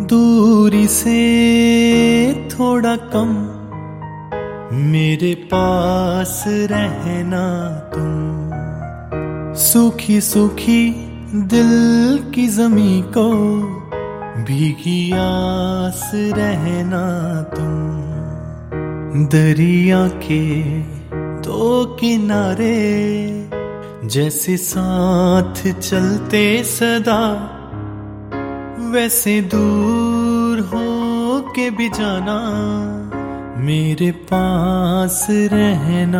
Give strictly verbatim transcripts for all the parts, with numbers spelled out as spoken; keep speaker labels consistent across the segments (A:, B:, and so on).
A: दूरी से थोड़ा कम मेरे पास रहना तुम। सूखी सूखी दिल की जमी को भीगी आस रहना तुम। दरिया के दो किनारे जैसे साथ चलते सदा, वैसे दूर हो के भी जाना मेरे पास रहना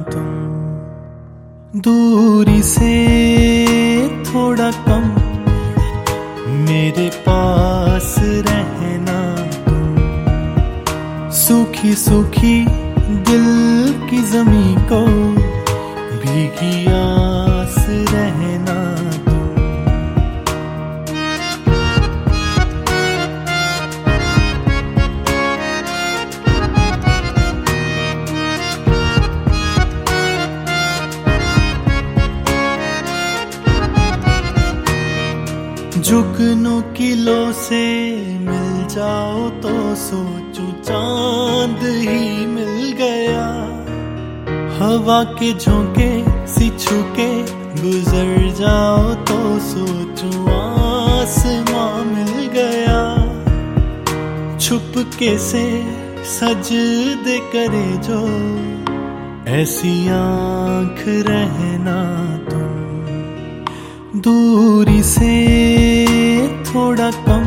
A: तुम। दूरी से थोड़ा कम मेरे पास रहना तुम। सूखी सूखी दिल की जमी को भीगी आस रहना तुम। जुगनों किलो से मिल जाओ तो सोचूं चांद ही मिल गया। हवा के झोंके सी छूके गुजर जाओ तो सोचूं आसमां मिल गया। छुपके से सजदे करे जो ऐसी आंख रहना तुम। दूरी से थोड़ा कम